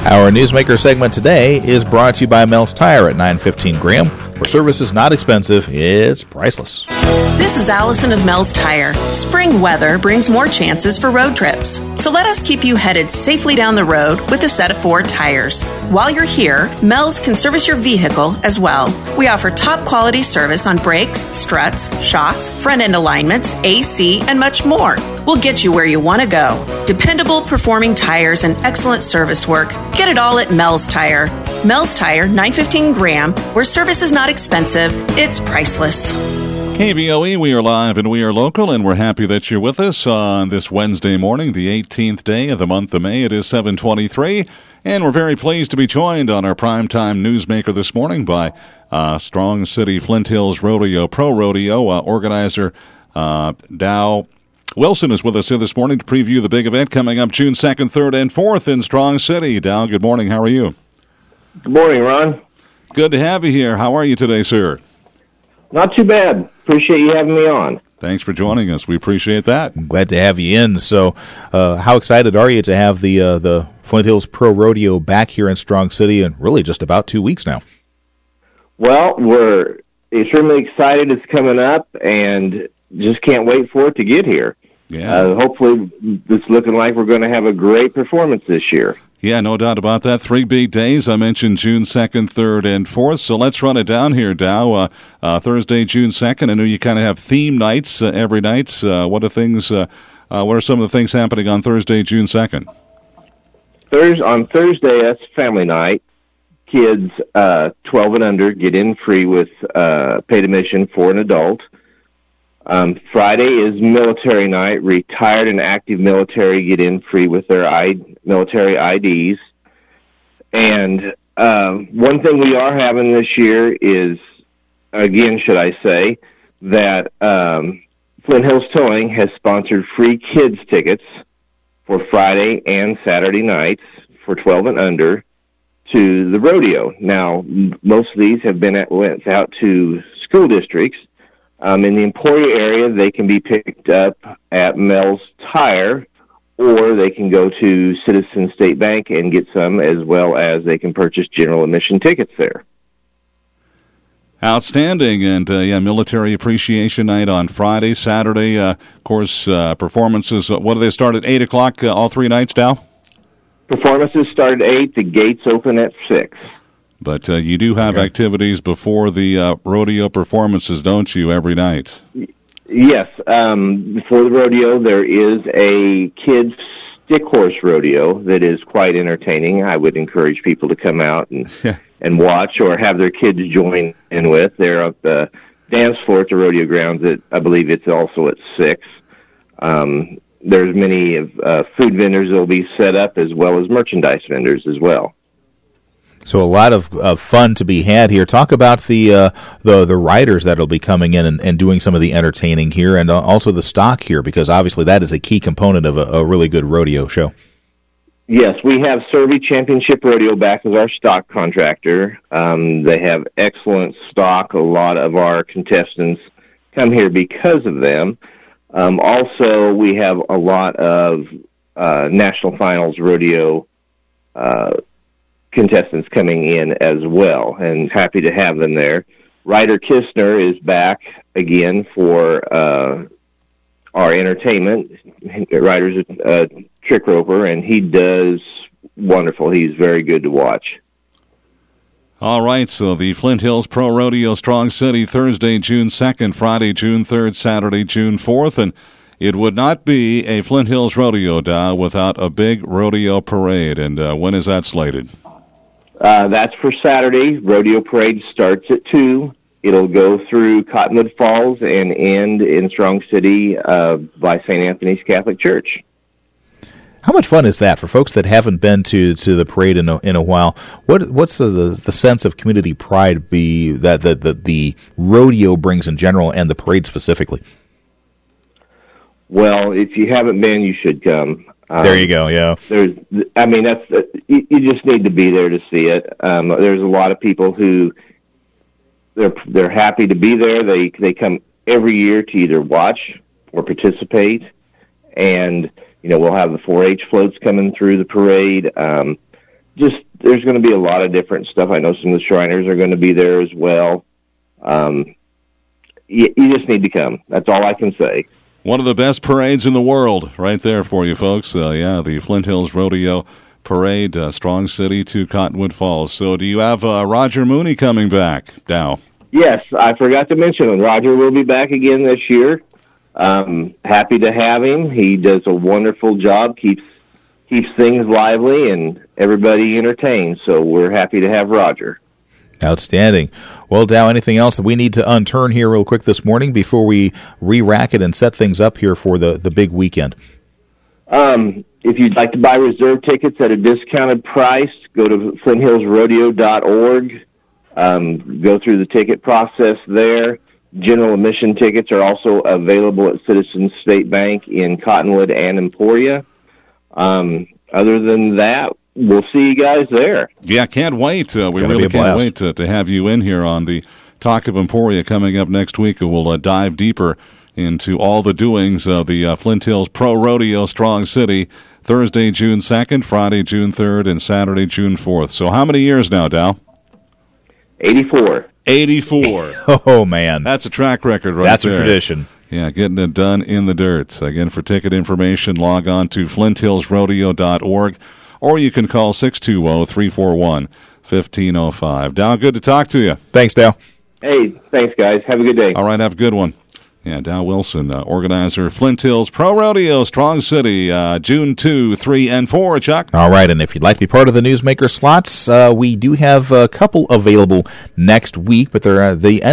Our Newsmaker segment today is brought to you by Mel's Tire at 915 Graham, where service is not expensive, it's priceless. This is Allison of Mel's Tire. Spring weather brings more chances for road trips. So let us keep you headed safely down the road with a set of Ford tires. While you're here, Mel's can service your vehicle as well. We offer top quality service on brakes, struts, shocks, front end alignments, AC, and much more. We'll get you where you want to go. Dependable performing tires and excellent service work. Get it all at Mel's Tire. Mel's Tire, 915 Graham, where service is not expensive, it's priceless. KBOE, we are live and we are local, and we're happy that you're with us on this Wednesday morning, the 18th day of the month of May. It is 7:23, and we're very pleased to be joined on our primetime newsmaker this morning by Strong City Flint Hills Rodeo Pro Rodeo organizer Dow Wilson is with us here this morning to preview the big event coming up June 2nd, 3rd, and 4th in Strong City. Dow, good morning. How are you? Good morning, Ron. Good to have you here. How are you today, sir? Not too bad. Appreciate you having me on. Thanks for joining us. We appreciate that. I'm glad to have you in. So how excited are you to have the Flint Hills Pro Rodeo back here in Strong City in really just about 2 weeks now? Well, we're extremely excited it's coming up and just can't wait for it to get here. Yeah. Hopefully it's looking like we're going to have a great performance this year. Yeah, no doubt about that. 3 big days. I mentioned June 2nd, 3rd, and 4th. So let's run it down here, Dow. Thursday, June 2nd. I know you kind of have theme nights every night. What are some of the things happening on Thursday, June 2nd? On Thursday, that's family night. Kids 12 and under get in free with paid admission for an adult. Friday is military night. Retired and active military get in free with their military IDs. And one thing we are having this year is, again, should I say, that Flint Hills Towing has sponsored free kids tickets for Friday and Saturday nights for 12 and under to the rodeo. Now, most of these have went out to school districts. In the Emporia area, they can be picked up at Mel's Tire, or they can go to Citizen State Bank and get some, as well as they can purchase general admission tickets there. Outstanding. And, Military Appreciation Night on Friday, Saturday, of course, performances. What do they start at 8 o'clock all 3 nights, Dow? Performances start at 8. The gates open at 6. But you do have activities before the rodeo performances, don't you, every night? Yes. Before the rodeo, there is a kids' stick horse rodeo that is quite entertaining. I would encourage people to come out and watch or have their kids join in with. They're at the dance floor at the rodeo grounds. I believe it's also at 6. There's many food vendors that will be set up, as well as merchandise vendors as well. So a lot of fun to be had here. Talk about the riders that will be coming in and doing some of the entertaining here, and also the stock here, because obviously that is a key component of a really good rodeo show. Yes, we have Survey Championship Rodeo back as our stock contractor. They have excellent stock. A lot of our contestants come here because of them. Also, we have a lot of National Finals Rodeo contestants coming in as well, and happy to have them there. Ryder Kistner is back again for our entertainment. Ryder's a trick roper, and he does wonderful. He's very good to watch. All right, so the Flint Hills Pro Rodeo Strong City, Thursday, June 2nd, Friday, June 3rd, Saturday, June 4th, and it would not be a Flint Hills Rodeo, Dow, without a big rodeo parade, and when is that slated? That's for Saturday. Rodeo parade starts at 2. It'll go through Cottonwood Falls and end in Strong City by St. Anthony's Catholic Church. How much fun is that for folks that haven't been to the parade in a while? What's the sense of community pride that the rodeo brings in general and the parade specifically? Well, if you haven't been, you should come. There you go. Yeah. You just need to be there to see it. There's a lot of people who they're happy to be there. They come every year to either watch or participate, and we'll have the 4-H floats coming through the parade. there's going to be a lot of different stuff. I know some of the Shriners are going to be there as well. You just need to come. That's all I can say. One of the best parades in the world right there for you folks. The Flint Hills Rodeo Parade, Strong City to Cottonwood Falls. So do you have Roger Mooney coming back, Dow? Yes, I forgot to mention Roger will be back again this year. Happy to have him. He does a wonderful job, keeps things lively and everybody entertained. So we're happy to have Roger. Outstanding. Well, Dow, anything else that we need to unturn here real quick this morning before we re-rack it and set things up here for the big weekend? If you'd like to buy reserve tickets at a discounted price, go to FlintHillsRodeo.org. Go through the ticket process there. General admission tickets are also available at Citizens State Bank in Cottonwood and Emporia. Other than that, we'll see you guys there. Yeah, can't wait. We really can't wait to have you in here on the Talk of Emporia coming up next week. We'll dive deeper into all the doings of the Flint Hills Pro Rodeo Strong City, Thursday, June 2nd, Friday, June 3rd, and Saturday, June 4th. So how many years now, Dow? 84. 84. Oh, man. That's a track record right there. That's a tradition. Yeah, getting it done in the dirt. Again, for ticket information, log on to FlintHillsRodeo.org, or you can call 620-341-1505. Dow, good to talk to you. Thanks, Dow. Hey, thanks, guys. Have a good day. All right, have a good one. Yeah, Dow Wilson, organizer, Flint Hills Pro Rodeo, Strong City, June 2, 3, and 4, Chuck. All right, and if you'd like to be part of the Newsmaker slots, we do have a couple available next week, but they're the